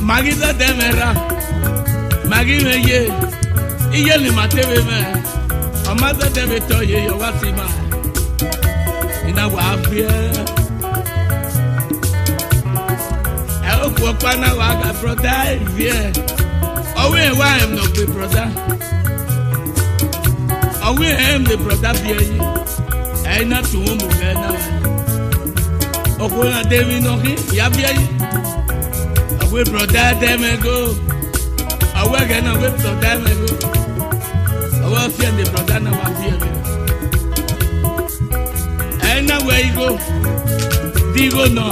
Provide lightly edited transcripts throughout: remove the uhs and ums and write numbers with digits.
Magida demera, Magimeye, Iyeli Mateve, a mother debe toye, your Watima. In our Wafia, I hope Wapana Waga brother, yeah. Oh, why am not the brother? Oh, we am the brother, I not to whom we now. Oh, when I David Noki, Yabia. We brother them ago. I work and I whip to them ago. I will fear the brother now. And now where you go? Digo no.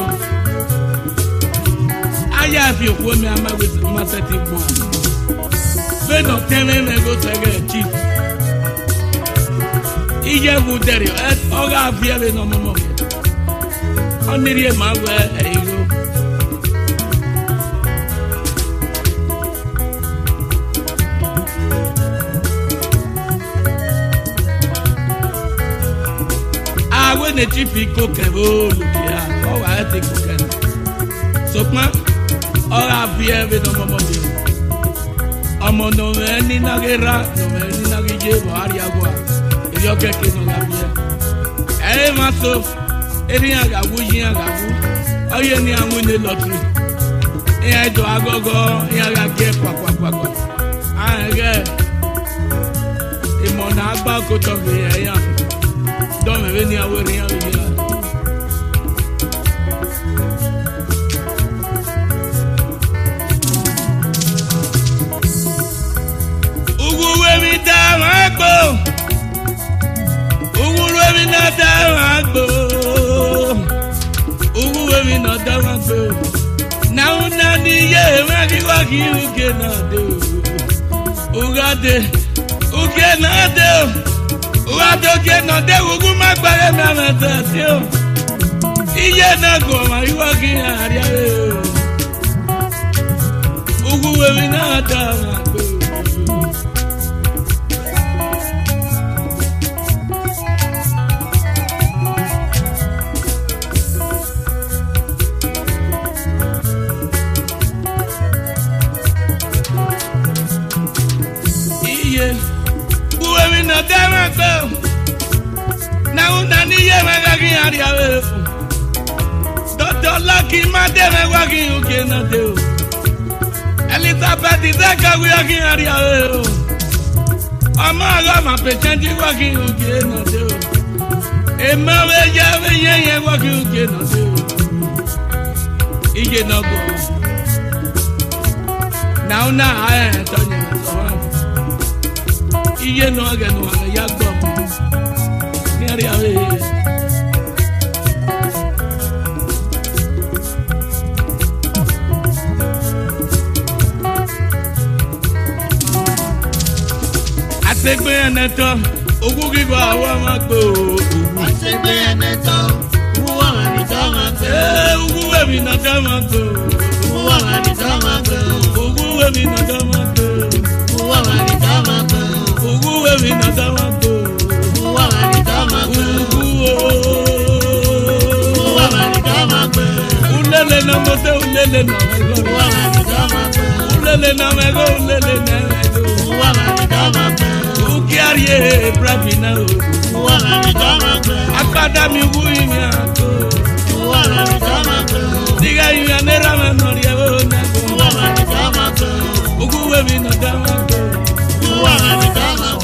I have you for me. I'm with my setting boy. When not 10 men go to get cheap. He would tell you, all I fear no more. Only my way. When the chief cook and look here, oh, I think cooking. So, man, all I fear with no more. I'm on no any nagera, no any nagije, Ariagua. If you're getting on that here. Hey, myself, Eriaga, Wujiaga, oh, you need to win the lottery. Here to Agogo, here I get Papa. I get a monarch coat of the air. Don't have any other reality. Ugu we down agbo. Ugu we not down agbo. Ugu we not down agbo. Now nani ye waki you cannot do. Ugade, cannot do. Uwadoke no de ugu magbare mamatio. Iye na goma iwaki ariawe. Ugu we na dama. Iye we na dama go. Now nani ye magagi ariawe. Doctor Lucky mademe wagi you cannot do. Elizabeth is like we are getting ariawe. Amaga ma pechandi wagi you cannot do. Emawe yawe ye wagi you cannot do. Ige no go. Now I tell you. Iye no aga no aga ya go. Ni ariawe. Asegbe eneto ogu gigo awa ma gbo. Asegbe eneto ogu wa ni ta ma gbo. Ogu we mi na ta ma gbo. Ogu wa ni ta ma gbo. Ogu we mi na ta ma gbo. Ogu wa ni ta ma gbo. Ogu we mi na ta ma gbo. Ogu wa ni ta ma gbo. Ogu wa ni ta ma gbo. Ulele na mo te ulele na me go. Ogu wa ni ta ma gbo. Ulele na me go ulele na me go. Ogu wa ni ta ma gbo. Ukiarie bravina o. Ogu wa ni ta ma gbo. Akpada mi wu imi ako. Ogu wa ni ta ma gbo. Diga imi anera me no rie o na go. Ogu wa ni ta ma gbo. Ogu we mi na ta ma gbo. Ogu wa ni ta ma gbo.